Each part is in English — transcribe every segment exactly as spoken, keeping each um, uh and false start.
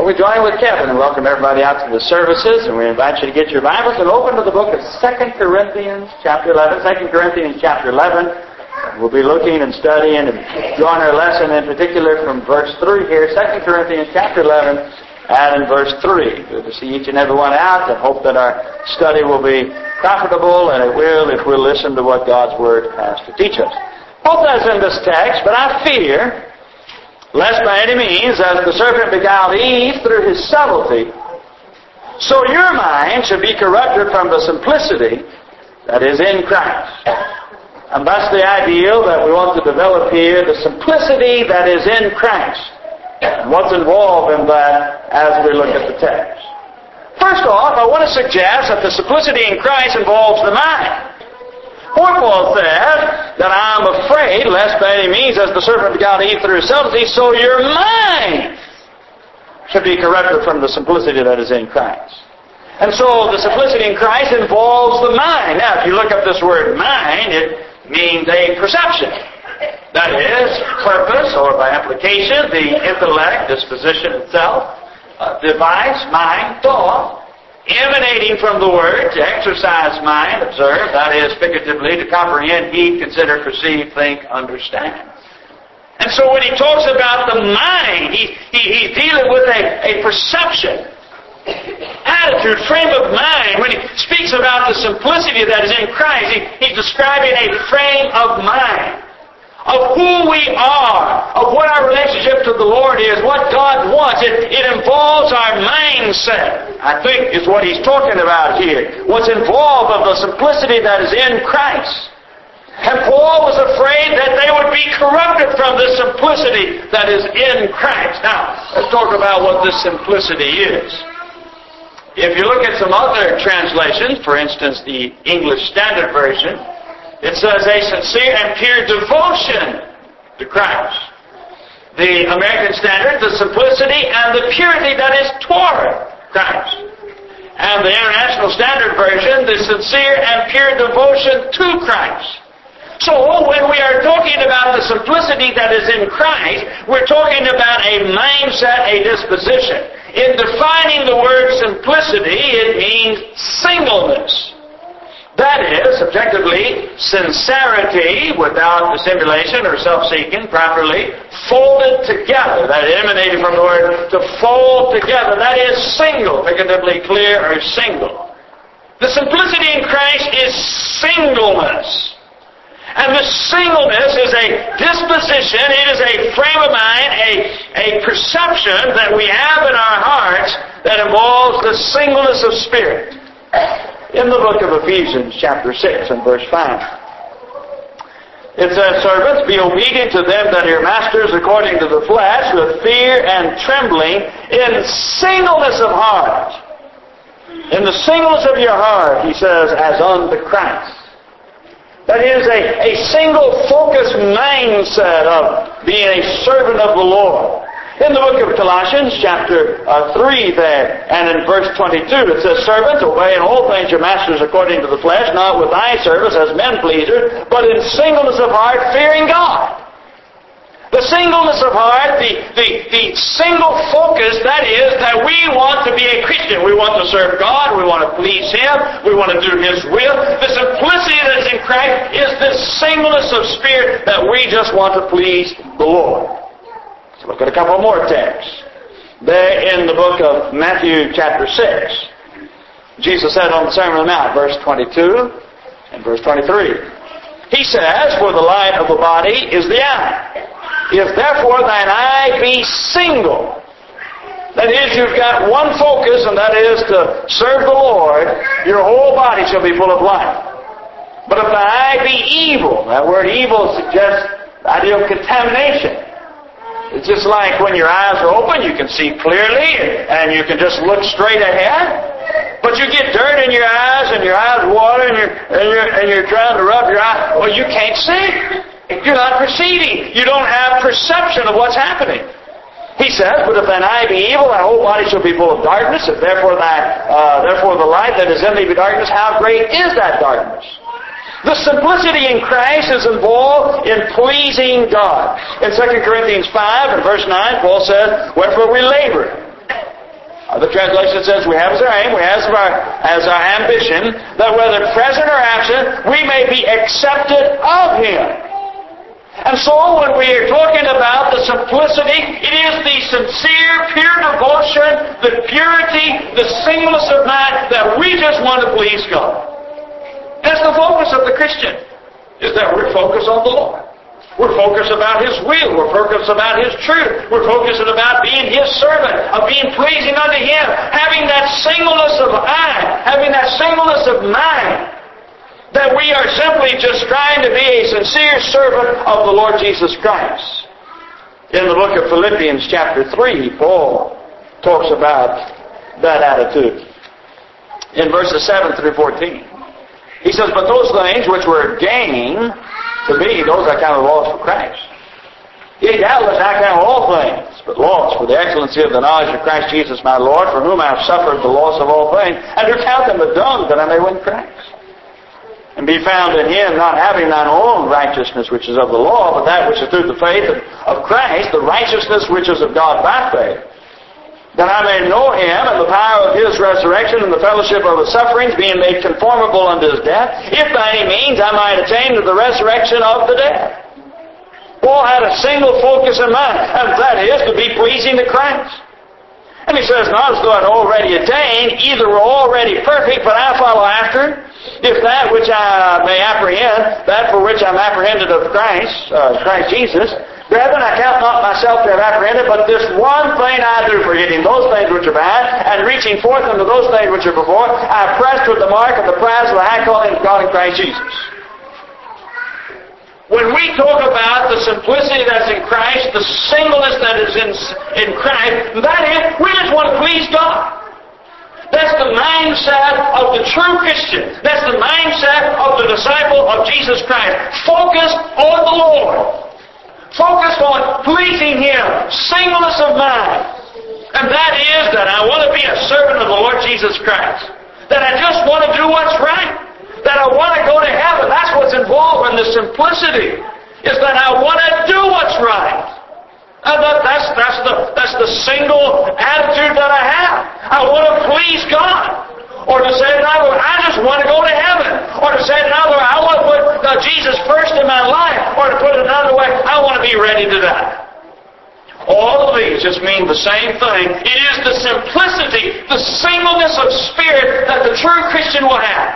we join with Kevin and welcome everybody out to the services, and we invite you to get your Bibles and open to the book of Second Corinthians chapter eleven. Second Corinthians chapter eleven. We'll be looking and studying and drawing our lesson in particular from verse three here. Second Corinthians chapter eleven and in verse three. Good to see each and every one out, and hope that our study will be profitable, and it will if we'll listen to what God's Word has to teach us. Both that's in this text, but I fear lest by any means, as the serpent beguiled Eve through his subtlety, so your mind should be corrupted from the simplicity that is in Christ. And that's the ideal that we want to develop here, the simplicity that is in Christ. And what's involved in that as we look at the text. First off, I want to suggest that the simplicity in Christ involves the mind. For Paul says that I am afraid, lest by any means, as the serpent beguiled Eve through his subtlety, so your mind should be corrupted from the simplicity that is in Christ. And so the simplicity in Christ involves the mind. Now, if you look up this word mind, it means a perception. That is, purpose, or by application, the intellect, disposition itself, uh, device, mind, thought, emanating from the Word, to exercise mind, observe, that is, figuratively, to comprehend, heed, consider, perceive, think, understand. And so when he talks about the mind, he, he, he's dealing with a, a perception, attitude, frame of mind. When he speaks about the simplicity that is in Christ, he, he's describing a frame of mind, of who we are, of what our relationship to the Lord is, what God wants. It, it involves our mindset, I think, is what he's talking about here. What's involved of the simplicity that is in Christ. And Paul was afraid that they would be corrupted from the simplicity that is in Christ. Now, let's talk about what this simplicity is. If you look at some other translations, for instance, the English Standard Version, it says a sincere and pure devotion to Christ. The American Standard, the simplicity and the purity that is toward Christ. And the International Standard Version, the sincere and pure devotion to Christ. So when we are talking about the simplicity that is in Christ, we're talking about a mindset, a disposition. In defining the word simplicity, it means singleness. That is, objectively, sincerity without dissimulation or self-seeking, properly folded together. That emanated from the word to fold together. That is single, figuratively clear or single. The simplicity in Christ is singleness. And the singleness is a disposition, it is a frame of mind, a, a perception that we have in our hearts that involves the singleness of spirit. In the book of Ephesians, chapter six and verse five. It says, servants, be obedient to them that are your masters according to the flesh, with fear and trembling, in singleness of heart. In the singleness of your heart, he says, as unto Christ. That is a, a single focused mindset of being a servant of the Lord. In the book of Colossians, chapter uh, three there, and in verse twenty-two, it says, servants, obey in all things your masters according to the flesh, not with eye service as men pleasers, but in singleness of heart, fearing God. The singleness of heart, the, the, the single focus, that is, that we want to be a Christian. We want to serve God, we want to please Him, we want to do His will. The simplicity that is in Christ is this singleness of spirit that we just want to please the Lord. Look at a couple more texts. There in the book of Matthew chapter six, Jesus said on the Sermon on the Mount, verse twenty-two and verse twenty-three. He says, for the light of the body is the eye. If therefore thine eye be single, that is, you've got one focus, and that is to serve the Lord, your whole body shall be full of light. But if thine eye be evil, that word evil suggests the idea of contamination. It's just like when your eyes are open, you can see clearly and you can just look straight ahead. But you get dirt in your eyes and your eyes water and you're, and you're, and you're trying to rub your eye. Well, you can't see. You're not perceiving. You don't have perception of what's happening. He says, but if thine eye be evil, thy whole body shall be full of darkness. If therefore, thy, uh, therefore the light that is in thee be darkness, how great is that darkness? The simplicity in Christ is involved in pleasing God. In Second Corinthians five and verse nine, Paul said, wherefore we labor, The translation says we have as our aim, we have as our, as our ambition, that whether present or absent, we may be accepted of Him. And so when we are talking about the simplicity, it is the sincere, pure devotion, the purity, the singleness of mind that we just want to please God. That's the focus of the Christian, is that we're focused on the Lord. We're focused about His will. We're focused about His truth. We're focused about being His servant, of being pleasing unto Him, having that singleness of eye, having that singleness of mind, that we are simply just trying to be a sincere servant of the Lord Jesus Christ. In the book of Philippians chapter three, Paul talks about that attitude. In verses seven through fourteen, he says, "But those things which were gain to me, those I count loss for Christ. Yea, doubtless I count all things, but loss for the excellency of the knowledge of Christ Jesus my Lord, for whom I have suffered the loss of all things, and do count them but dung, that I may win Christ. And be found in Him, not having thine own righteousness which is of the law, but that which is through the faith of Christ, the righteousness which is of God by faith. That I may know Him and the power of His resurrection and the fellowship of His sufferings, being made conformable unto His death, if by any means I might attain to the resurrection of the dead." Paul had a single focus in mind, and that is to be pleasing to Christ. And he says, "Not as though I'd already attained, either were already perfect, but I follow after, if that which I may apprehend, that for which I'm apprehended of Christ, uh, Christ Jesus. Brethren, I count not myself to have apprehended, but this one thing I do, forgetting those things which are behind, and reaching forth unto those things which are before, I press toward the mark of the prize of the high calling of God in Christ Jesus." When we talk about the simplicity that's in Christ, the singleness that is in, in Christ, that is, we just want to please God. That's the mindset of the true Christian. That's the mindset of the disciple of Jesus Christ. Focused on the Lord. Focused on pleasing Him, singleness of mind. And that is that I want to be a servant of the Lord Jesus Christ. That I just want to do what's right. That I want to go to heaven. That's what's involved in the simplicity. Is that I want to do what's right. And that, that's, that's, the, that's the single attitude that I have. I want to please God. Or to say another, I just want to go to heaven. Or to say another, I want to put uh, Jesus first in my life. Or to put it another way, I want to be ready to die. All of these just mean the same thing. It is the simplicity, the singleness of spirit that the true Christian will have.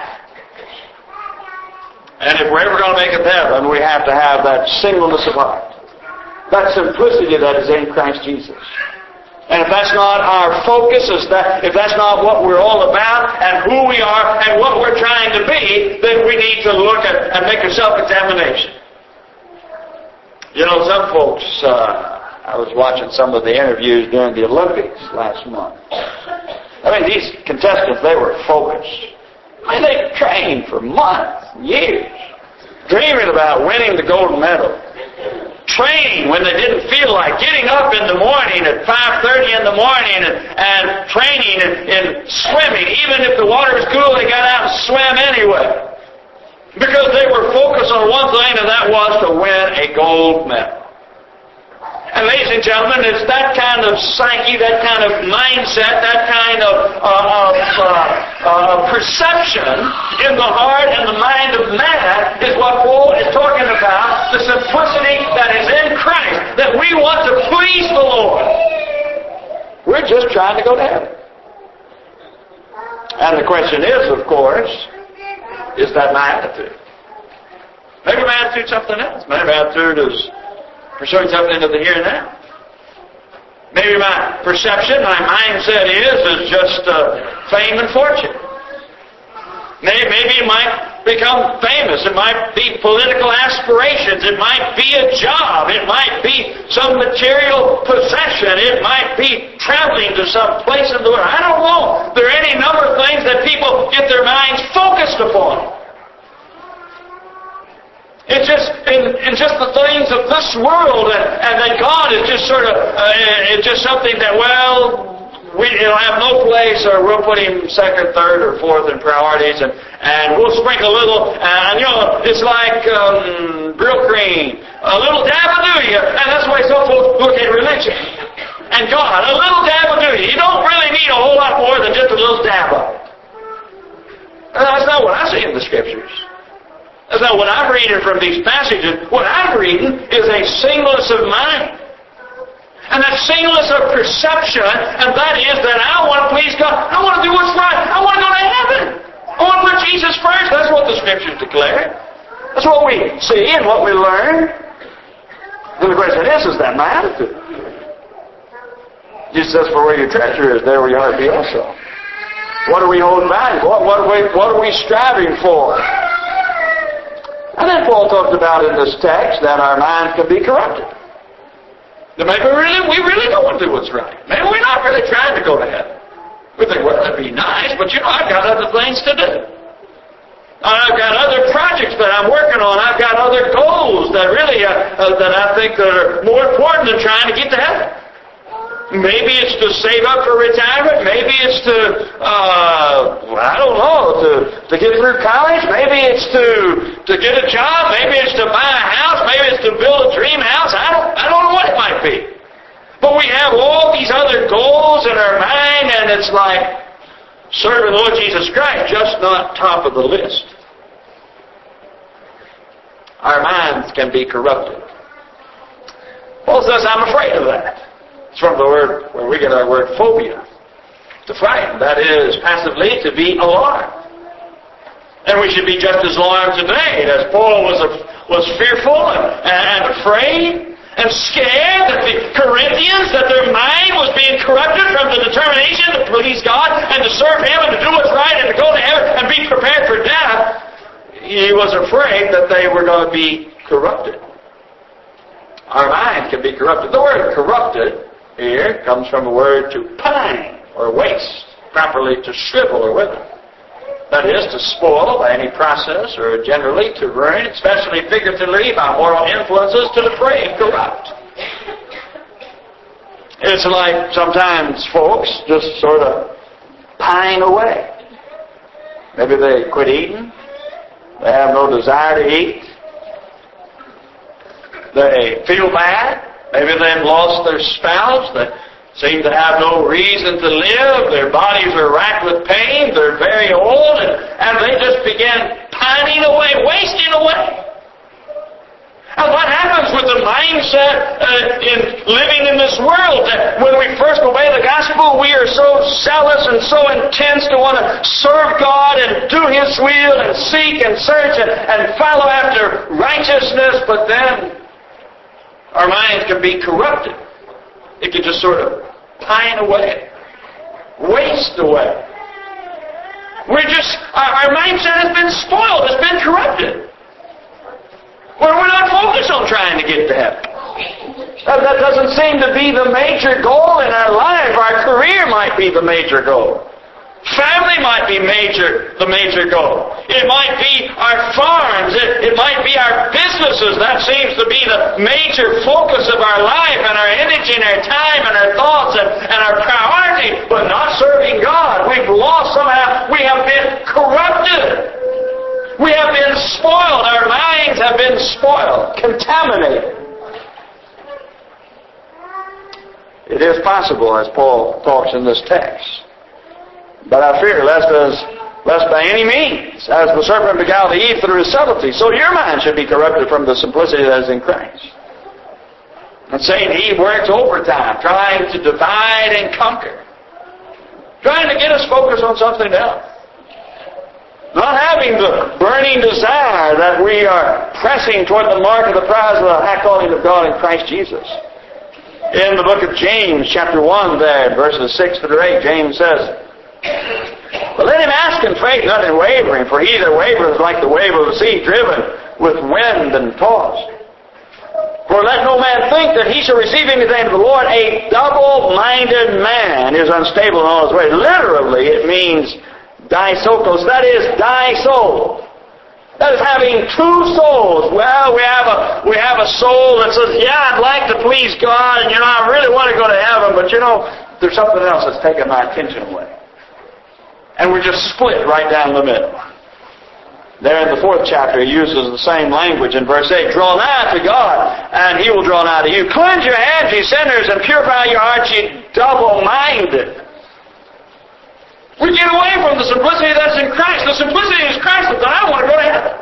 And if we're ever going to make it to heaven, we have to have that singleness of heart. That simplicity that is in Christ Jesus. And if that's not our focus, if that's not what we're all about, and who we are, and what we're trying to be, then we need to look at and make a self-examination. You know, some folks, uh, I was watching some of the interviews during the Olympics last month. I mean, these contestants, they were focused. I mean, they trained for months, years, dreaming about winning the gold medal. Training when they didn't feel like, getting up in the morning at five thirty in the morning and, and training and, and swimming. Even if the water was cool, they got out and swam anyway. Because they were focused on one thing, and that was to win a gold medal. And ladies and gentlemen, it's that kind of psyche, that kind of mindset, that kind of, uh, of uh, uh, perception in the heart and the mind of man is what Paul is talking about, the simplicity that is in Christ, that we want to please the Lord. We're just trying to go to heaven. And the question is, of course, is that my attitude? Maybe my attitude is something else. Maybe my attitude is pursuing something into the here and now. Maybe my perception, my mindset is, is just uh, fame and fortune. Maybe, maybe it might become famous. It might be political aspirations. It might be a job. It might be some material possession. It might be traveling to some place in the world. I don't know. There are any number of things that people get their minds focused upon. It's just in, in just the things of this world, and, and that God is just sort of uh, it's just something that, well, we, it'll have no place, or we'll put Him second, third, or fourth in priorities, and, and we'll sprinkle a little, and you know, it's like um, Brill Cream, a little dab will do you, and that's the way some folks look at religion. And God, a little dab will do you. You don't really need a whole than just a little dab of it. And that's not what I see in the Scriptures. That's not what I'm reading from these passages. What I'm reading is a singleness of mind. And that singleness of perception, and that is that I want to please God. I want to do what's right. I want to go to heaven. I want to put Jesus first. That's what the Scriptures declare. That's what we see and what we learn. And the question is, is that my attitude? Jesus says, for where your treasure is, there will your heart be also. What are we holding back? What, what, are we, what are we striving for? And then Paul talks about in this text that our minds can be corrupted. That maybe we really, we really don't want to do what's right. Maybe we're not really trying to go to heaven. We think, well, that'd be nice, but you know, I've got other things to do. I've got other projects that I'm working on. I've got other goals that really, uh, uh, that I think are more important than trying to get to heaven. Maybe it's to save up for retirement. Maybe it's to, uh, I don't know, to, to get through college. Maybe it's to, to get a job. Maybe it's to buy a house. Maybe it's to build a dream house. I don't, I don't know what it might be. But we have all these other goals in our mind, and it's like serving the Lord Jesus Christ, just not top of the list. Our minds can be corrupted. Paul says, I'm afraid of that. It's from the word where we get our word phobia. To frighten. That is, passively, to be alarmed. And we should be just as alarmed today as Paul was was fearful and, and afraid and scared that the Corinthians, that their mind was being corrupted from the determination to please God and to serve Him and to do what's right and to go to heaven and be prepared for death. He was afraid that they were going to be corrupted. Our mind can be corrupted. The word corrupted here comes from the word to pine or waste, properly to shrivel or wither. That is, to spoil by any process or generally to ruin, especially figuratively by moral influences, to deprave, corrupt. It's like sometimes folks just sort of pine away. Maybe they quit eating. They have no desire to eat. They feel bad. Maybe they've lost their spouse. They seem to have no reason to live. Their bodies are racked with pain. They're very old. And, and they just begin pining away, wasting away. And what happens with the mindset uh, in living in this world? That when we first obey the gospel, we are so zealous and so intense to want to serve God and do His will and seek and search and, and follow after righteousness. But then our minds can be corrupted. It can just sort of pine away, waste away. We're just, our, our mindset has been spoiled, it's been corrupted. Where we're not focused on trying to get to heaven. That, that doesn't seem to be the major goal in our life. Our career might be the major goal. Family might be major, the major goal. It might be our farms. It, it might be our businesses. That seems to be the major focus of our life and our energy and our time and our thoughts and, and our priority, but not serving God. We've lost somehow. We have been corrupted. We have been spoiled. Our minds have been spoiled, contaminated. It is possible, as Paul talks in this text. But I fear, lest, as, lest by any means, as the serpent beguiled Eve through his subtlety, so your mind should be corrupted from the simplicity that is in Christ. And Satan, he works overtime, trying to divide and conquer. Trying to get us focused on something else. Not having the burning desire that we are pressing toward the mark of the prize of the high calling of God in Christ Jesus. In the book of James, chapter one there, verses six through eight, James says, but let him ask in faith, not in wavering, for he that wavereth is like the wave of the sea, driven with wind and tossed. For let no man think that he shall receive anything of the Lord. A double-minded man is unstable in all his ways. Literally, it means disokos. That is, die soul. That is having two souls. Well, we have a we have a soul that says, yeah, I'd like to please God, and you know, I really want to go to heaven, but you know, there's something else that's taking my attention away. And we're just split right down the middle. There in the fourth chapter, he uses the same language in verse eight. Draw nigh to God, and He will draw nigh to you. Cleanse your hands, ye sinners, and purify your hearts, ye double-minded. We get away from the simplicity that's in Christ. The simplicity is Christ that I want to go to heaven.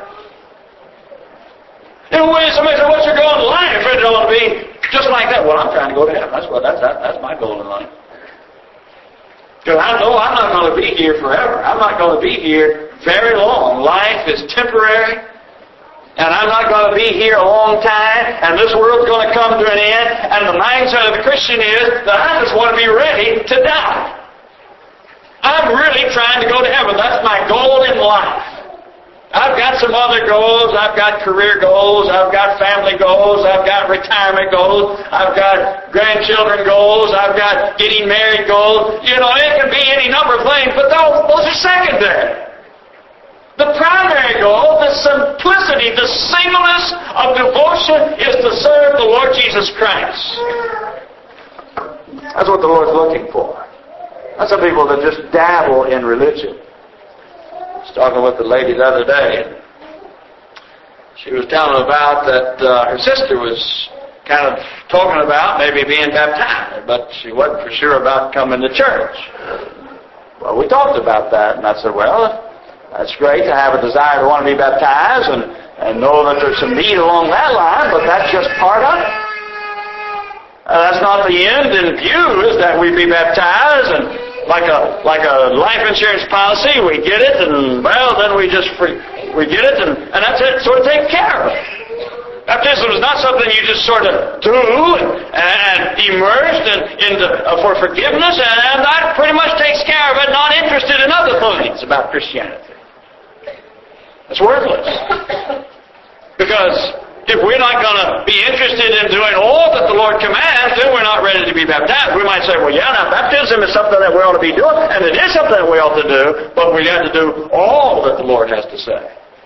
And when somebody says, what's your goal in life? If it ought to be just like that. Well, I'm trying to go to heaven. That's what that's that, that's my goal in life. Because I know I'm not going to be here forever. I'm not going to be here very long. Life is temporary. And I'm not going to be here a long time. And this world's going to come to an end. And the mindset of the Christian is that I just want to be ready to die. I'm really trying to go to heaven. That's my goal in life. I've got some other goals. I've got career goals. I've got family goals. I've got retirement goals. I've got grandchildren goals. I've got getting married goals. You know, it can be any number of things, but those, those are secondary. The primary goal, the simplicity, the singleness of devotion is to serve the Lord Jesus Christ. That's what the Lord's looking for. Not some people that just dabble in religion. I was talking with the lady the other day. She was telling about that uh, her sister was kind of talking about maybe being baptized, but she wasn't for sure about coming to church. Well, we talked about that, and I said, well, that's great to have a desire to want to be baptized and, and know that there's some need along that line, but that's just part of it. Uh, that's not the end in view, is that we be baptized and like a like a life insurance policy, we get it, and well, then we just free, we get it, and, and that's it, sort of taken care of. Baptism is not something you just sort of do and, and immersed in, into uh, for forgiveness, and, and that pretty much takes care of it. Not interested in other things about Christianity. It's worthless. Because if we're not going to be interested in doing all that the Lord commands, then we're not ready to be baptized. We might say, well, yeah, now baptism is something that we ought to be doing, and it is something that we ought to do, but we got to do all that the Lord has to say.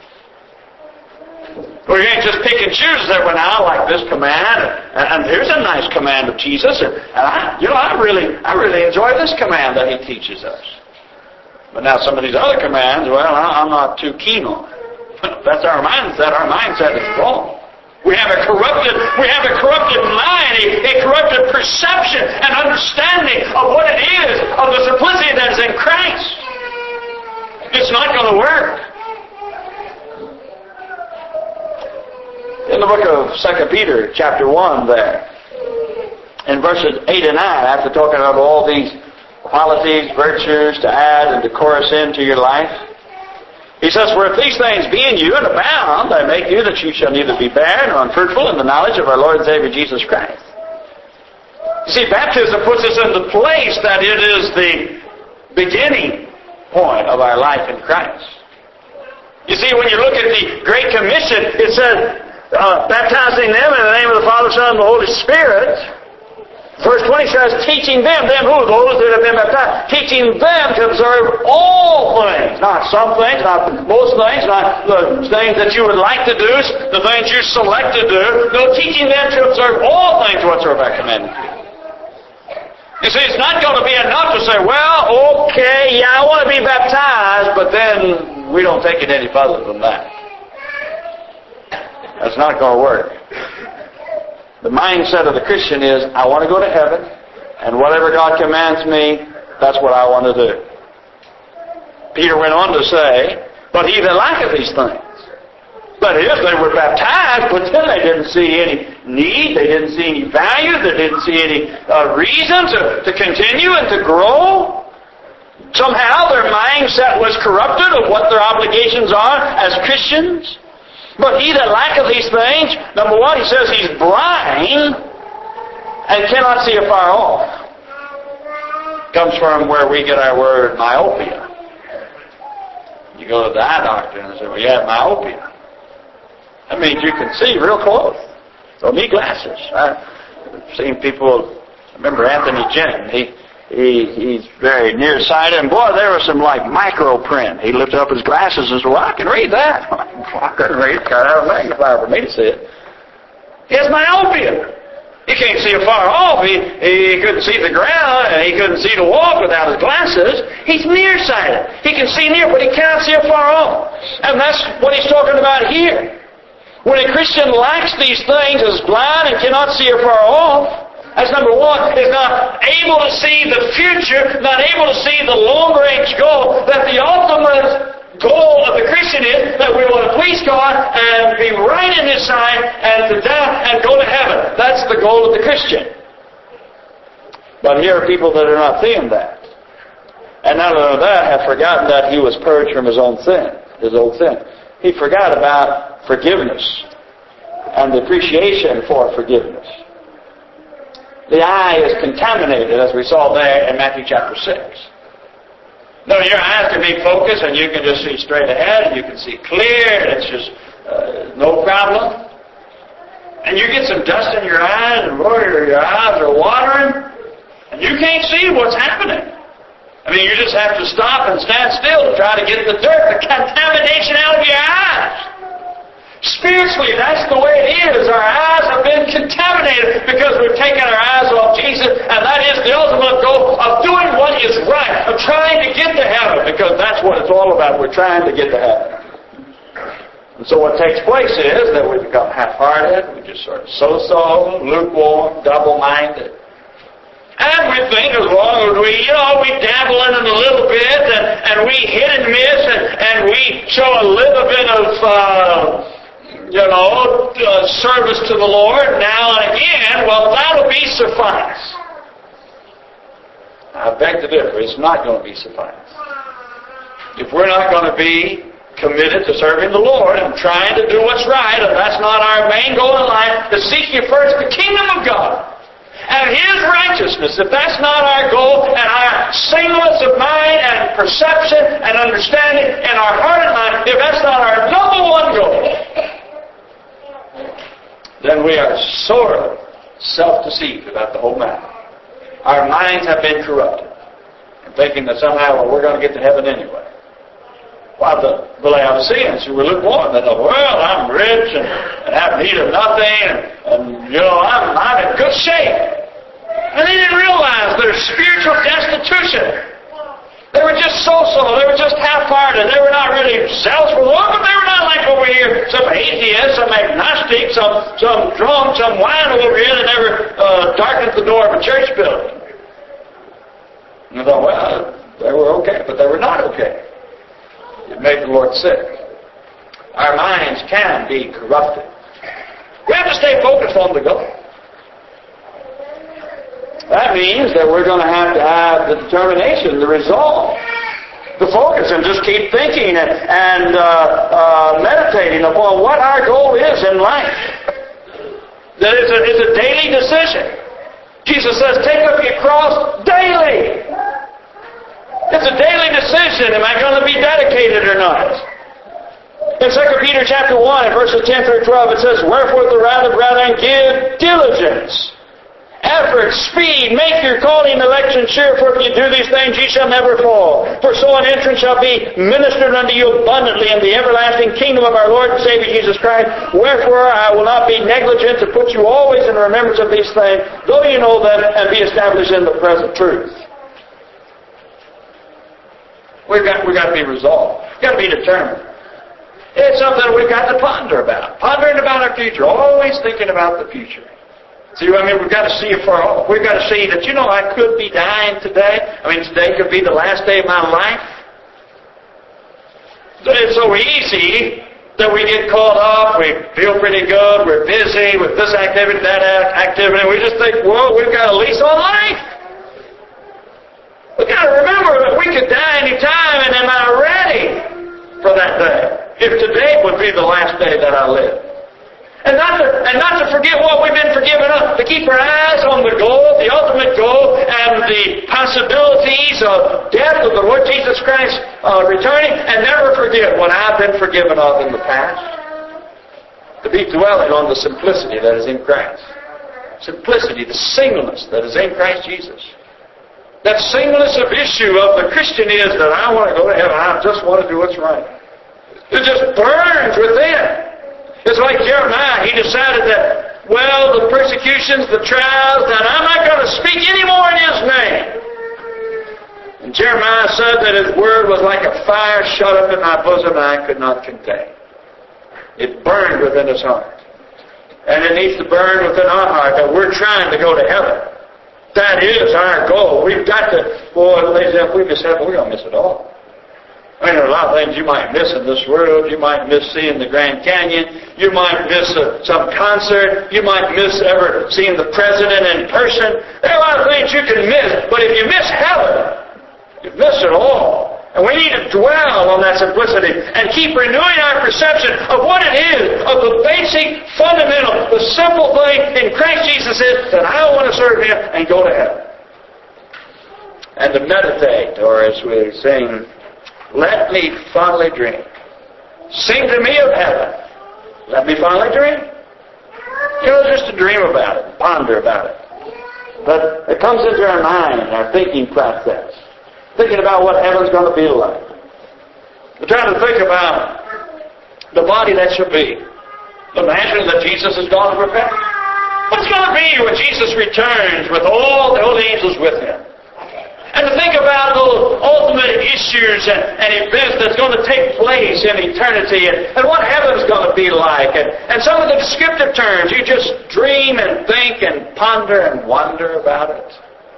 We can't just pick and choose and say, well, now I like this command, and, and here's a nice command of Jesus, and, and I, you know, I really, I really enjoy this command that He teaches us. But now some of these other commands, well, I'm not too keen on. That's our mindset. Our mindset is wrong. We have a corrupted, we have a corrupted mind, a, a corrupted perception and understanding of what it is, of the simplicity that is in Christ. It's not going to work. In the book of Second Peter, chapter one there, in verses eight and nine, after talking about all these qualities, virtues to add and to chorus into your life, he says, for if these things be in you and abound, I make you that you shall neither be barren nor unfruitful in the knowledge of our Lord and Savior Jesus Christ. You see, baptism puts us in the place that it is the beginning point of our life in Christ. You see, when you look at the Great Commission, it says, uh, baptizing them in the name of the Father, Son, and the Holy Spirit. Verse twenty says, teaching them, them who? Those that have been baptized. Teaching them to observe all things. Not some things, not most things, not the things that you would like to do, the things you select to do. No, teaching them to observe all things whatsoever I commanded you. You see, it's not going to be enough to say, well, okay, yeah, I want to be baptized, but then we don't take it any further than that. That's not going to work. The mindset of the Christian is, I want to go to heaven, and whatever God commands me, that's what I want to do. Peter went on to say, but he that lacketh these things. That is, they were baptized, but then they didn't see any need, they didn't see any value, they didn't see any uh, reason to, to continue and to grow. Somehow their mindset was corrupted of what their obligations are as Christians. But he that lacketh these things, number one, he says he's blind and cannot see afar off. Comes from where we get our word myopia. You go to the eye doctor and say, well, you have myopia. That means you can see real close. Don't need glasses. I've seen people, I remember Anthony Jenner, he He, he's very nearsighted, and boy, there was some like micro print. He lifted up his glasses and said, well, I can read that. I couldn't read it, got out of a magnifier for me to see it. He has myopia. He can't see afar off. He, he couldn't see the ground, and he couldn't see to walk without his glasses. He's nearsighted. He can see near, but he cannot see afar off. And that's what he's talking about here. When a Christian lacks these things, is blind and cannot see afar off, That's number one, is not able to see the future, not able to see the long-range goal, that the ultimate goal of the Christian is that we want to please God and be right in His sight and to die and go to heaven. That's the goal of the Christian. But here are people that are not seeing that. And not only that, have forgotten that he was purged from his own sin, his old sin. He forgot about forgiveness and the appreciation for forgiveness. The eye is contaminated, as we saw there in Matthew chapter six. No, your eyes can be focused and you can just see straight ahead, and you can see clear, and it's just uh, no problem. And you get some dust in your eyes, and boy, your eyes are watering, and you can't see what's happening. I mean, you just have to stop and stand still to try to get the dirt, the contamination out of your eyes. Spiritually, that's the way it is. Our eyes have been contaminated because we've taken our eyes off Jesus, and that is the ultimate goal of doing what is right, of trying to get to heaven, because that's what it's all about. We're trying to get to heaven. And so what takes place is that we become half-hearted, we just sort of so-so, lukewarm, double-minded. And we think as long as we, you know, we dabble in it a little bit, and, and we hit and miss, and, and we show a little bit of, uh, you know, uh, service to the Lord now and again, well, that'll be suffice. I beg to differ. It's not going to be suffice. If we're not going to be committed to serving the Lord and trying to do what's right, and that's not our main goal in life, to seek ye first the kingdom of God and His righteousness, if that's not our goal, and our singleness of mind and perception and understanding and our heart and mind, if that's not our number one goal, then we are sorely self-deceived about the whole matter. Our minds have been corrupted, thinking that somehow, well, we're going to get to heaven anyway. While the, the Laodiceans who were lukewarm, they thought, well, I'm rich and, and have need of nothing, and, and you know, I'm, I'm in good shape. And they didn't realize their spiritual destitution. They were just so-so. They were just half-hearted. They were not really zealous for the Lord, but they were not like over here, some atheist, some agnostic, some, some drunk, some wine over here that never uh, darkened the door of a church building. And they thought, well, they were okay, but they were not okay. It made the Lord sick. Our minds can be corrupted. We have to stay focused on the goal. That means that we're going to have to have the determination, the resolve, the focus, and just keep thinking and, and uh, uh, meditating upon what our goal is in life. That it's a, it's a daily decision. Jesus says, take up your cross daily. It's a daily decision. Am I going to be dedicated or not? In Second Peter chapter one, verses ten through twelve, it says, wherefore the rather, brethren, give diligence, effort, speed, make your calling election sure, for if you do these things, ye shall never fall. For so an entrance shall be ministered unto you abundantly in the everlasting kingdom of our Lord and Savior Jesus Christ. Wherefore I will not be negligent to put you always in remembrance of these things, though you know them, and be established in the present truth. We've got, we've got to be resolved. We've got to be determined. It's something we've got to ponder about. Pondering about our future. Always thinking about the future. See what I mean? We've got to see it far off. We've got to see that, you know, I could be dying today. I mean, today could be the last day of my life. It's so easy that we get caught up. We feel pretty good. We're busy with this activity, that activity. We just think, well, we've got a lease on life. We've got to remember that we could die any time, and am I ready for that day? If today would be the last day that I live. And not to, and not to forget what we've been forgiven of. To keep our eyes on the goal, the ultimate goal, and the possibilities of death of the Lord Jesus Christ uh, returning, and never forget what I've been forgiven of in the past. To be dwelling on the simplicity that is in Christ. Simplicity, the singleness that is in Christ Jesus. That singleness of issue of the Christian is that I want to go to heaven. I just want to do what's right. It just burns within. It's like Jeremiah. He decided that, well, the persecutions, the trials, that I'm not going to speak anymore in His name. And Jeremiah said that His word was like a fire shut up in my bosom and I could not contain. It burned within his heart. And it needs to burn within our heart that we're trying to go to heaven. That is our goal. We've got to, boy, ladies and gentlemen, if we miss heaven, we're going to miss it all. I mean, there are a lot of things you might miss in this world. You might miss seeing the Grand Canyon. You might miss a, some concert. You might miss ever seeing the President in person. There are a lot of things you can miss. But if you miss heaven, you've missed it all. And we need to dwell on that simplicity and keep renewing our perception of what it is, of the basic, fundamental, the simple thing in Christ Jesus is that I want to serve Him and go to heaven. And to meditate, or as we sing, let me fondly dream. Sing to me of heaven. Let me fondly dream. You know, just to dream about it, ponder about it. But it comes into our mind, our thinking process. Thinking about what heaven's going to be like. We're trying to think about the body that shall be. The mansion that Jesus is going to prepare. What's going to be when Jesus returns with all the holy angels with Him? And to think about those ultimate issues and, and events that's going to take place in eternity and, and what heaven's going to be like. And, and some of the descriptive terms, you just dream and think and ponder and wonder about it.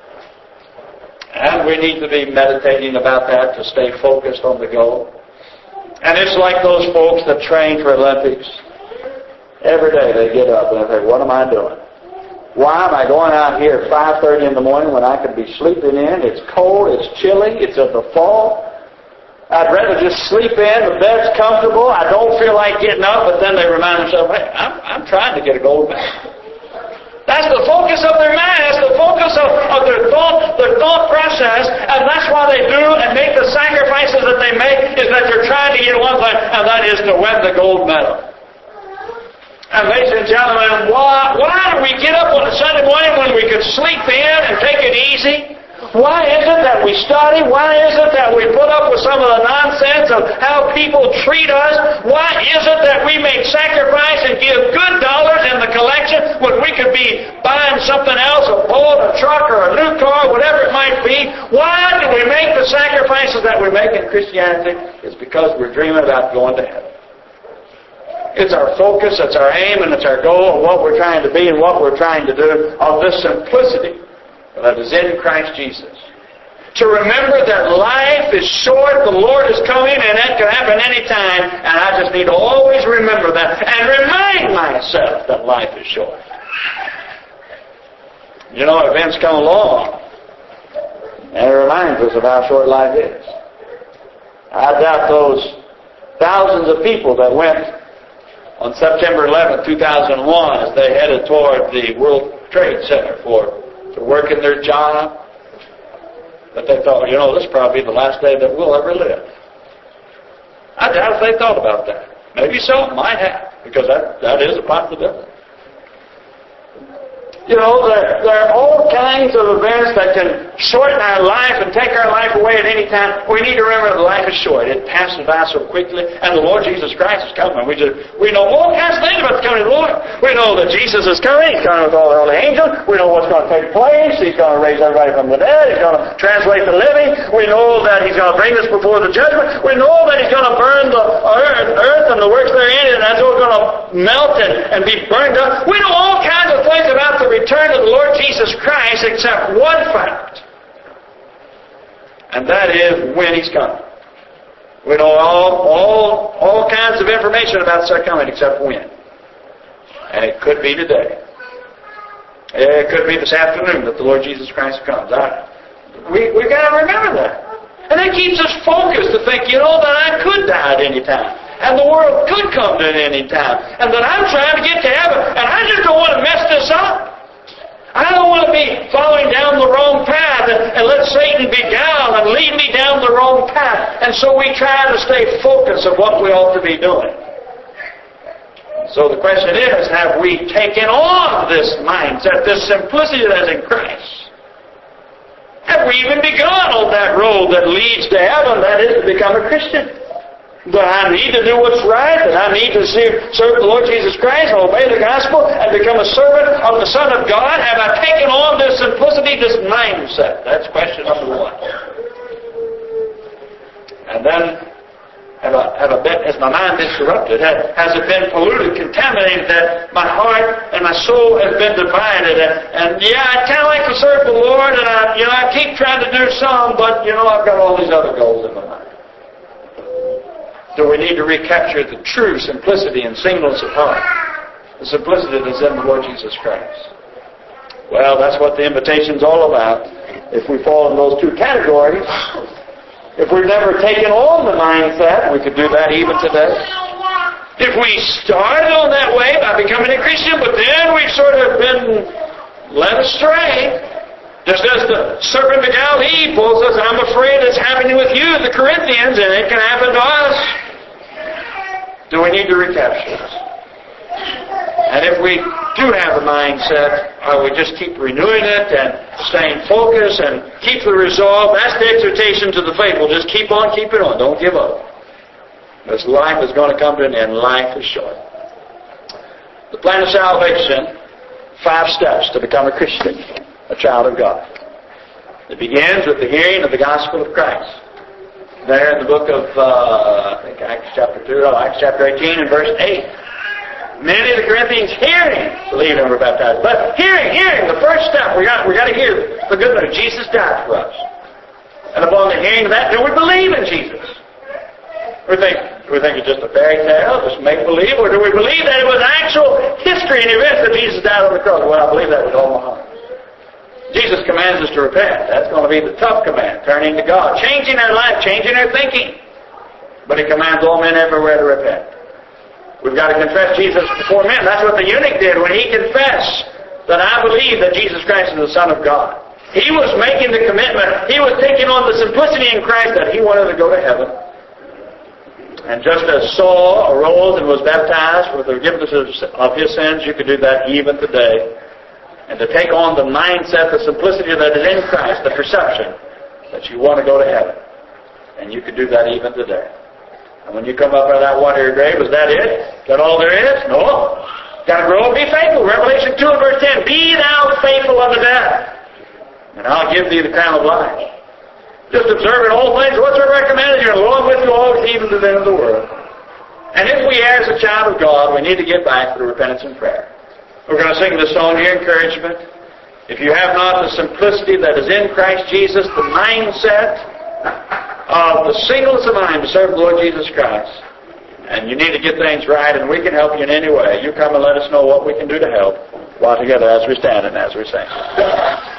And we need to be meditating about that to stay focused on the goal. And it's like those folks that train for Olympics. Every day they get up and they think, what am I doing? Why am I going out here at five thirty in the morning when I could be sleeping in? It's cold, it's chilly, it's in the fall. I'd rather just sleep in, the bed's comfortable, I don't feel like getting up, but then they remind themselves, hey, I'm, I'm trying to get a gold medal. That's the focus of their mind. That's the focus of, of their thought, their thought process, and that's why they do and make the sacrifices that they make, is that they're trying to get one thing, and that is to win the gold medal. And ladies and gentlemen, why, why do we get up on a Sunday morning when we could sleep in and take it easy? Why is it that we study? Why is it that we put up with some of the nonsense of how people treat us? Why is it that we make sacrifice and give good dollars in the collection when we could be buying something else, a boat, a truck, or a new car, whatever it might be? Why do we make the sacrifices that we make in Christianity? It's because we're dreaming about going to heaven. It's our focus, it's our aim, and it's our goal of what we're trying to be and what we're trying to do of this simplicity that is in Christ Jesus. To remember that life is short, the Lord is coming, and that can happen any time, and I just need to always remember that and remind myself that life is short. You know, events come along, and it reminds us of how short life is. I doubt those thousands of people that went on September eleventh, two thousand one, as they headed toward the World Trade Center for to work in their job, but they thought, you know, this is probably the last day that we'll ever live. I doubt if they thought about that. Maybe some might have, because that, that is a possibility. You know, there, there are all kinds of events that can shorten our life and take our life away at any time. We need to remember that life is short. It passes by so quickly, and the Lord Jesus Christ is coming. We just we know all kinds of things about the coming of the Lord. We know that Jesus is coming. He's coming with all the holy angels. We know what's going to take place. He's going to raise everybody from the dead. He's going to translate the living. We know that He's going to bring us before the judgment. We know that He's going to burn the earth, earth and the works therein, and that's all going to melt and, and be burned up. We know all kinds of things about the return of the Lord Jesus Christ, except one fact, and that is when He's coming. We know all, all, all kinds of information about His coming, except when. And it could be today. It could be this afternoon that the Lord Jesus Christ comes. I, we, we've got to remember that. And that keeps us focused to think, you know, that I could die at any time. And the world could come to any time. And that I'm trying to get to heaven. And I just don't want to mess this up. I don't want to be following down the wrong path and, and let Satan beguile and lead me down the wrong path. And so we try to stay focused on what we ought to be doing. So the question is, have we taken on this mindset, this simplicity that is in Christ? Have we even begun on that road that leads to heaven, that is to become a Christian? That I need to do what's right, that I need to serve the Lord Jesus Christ, obey the gospel, and become a servant of the Son of God? Have I taken on this simplicity, this mindset? That's question number one. And then, have I, have I been, has Has my mind been corrupted? Has, has it been polluted, contaminated, that my heart and my soul has been divided? And, and yeah, I kind of like to serve the Lord, and I, you know, I keep trying to do some, but, you know, I've got all these other goals in my mind. Do we need to recapture the true simplicity and singleness of heart? The simplicity that's in the Lord Jesus Christ. Well, that's what the invitation's all about. If we fall in those two categories, if we've never taken on the mindset, we could do that even today. If we started on that way by becoming a Christian, but then we've sort of been led astray, just as the serpent beguiled Eve, Paul says, I'm afraid it's happening with you, the Corinthians, and it can happen to us. Do we need to recapture this? And if we do have the mindset, uh, we just keep renewing it and staying focused and keep the resolve. That's the exhortation to the faithful. Just keep on keeping on. Don't give up. This life is going to come to an end. Life is short. The plan of salvation, five steps to become a Christian, a child of God. It begins with the hearing of the gospel of Christ. There in the book of, uh, I think Acts chapter two, oh, Acts chapter eighteen and verse eight. Many of the Corinthians hearing, believed and were baptized. But hearing, hearing, the first step, we got, we got to hear the good news. Jesus died for us. And upon the hearing of that, do we believe in Jesus? We think, do we think it's just a fairy tale, just make-believe, or do we believe that it was actual history and events that Jesus died on the cross? Well, I believe that with all my heart. Jesus commands us to repent. That's going to be the tough command, turning to God, changing our life, changing our thinking. But He commands all men everywhere to repent. We've got to confess Jesus before men. That's what the eunuch did when he confessed that I believe that Jesus Christ is the Son of God. He was making the commitment. He was taking on the simplicity in Christ that he wanted to go to heaven. And just as Saul arose and was baptized with the forgiveness of his sins, you could do that even today. And to take on the mindset, the simplicity that is in Christ, the perception that you want to go to heaven. And you could do that even today. And when you come up out of that watery grave, is that it? Is that all there is? No. Got to grow up, be faithful. Revelation two and verse ten. Be thou faithful unto death, and I'll give thee the crown of life. Just observe in all things what's recommended. You're along with you always, even to the end of the world. And if we are as a child of God, we need to get back to repentance and prayer. We're going to sing this song here, encouragement. If you have not the simplicity that is in Christ Jesus, the mindset of the singleness of mind to serve the Lord Jesus Christ, and you need to get things right, and we can help you in any way, you come and let us know what we can do to help while together as we stand and as we sing.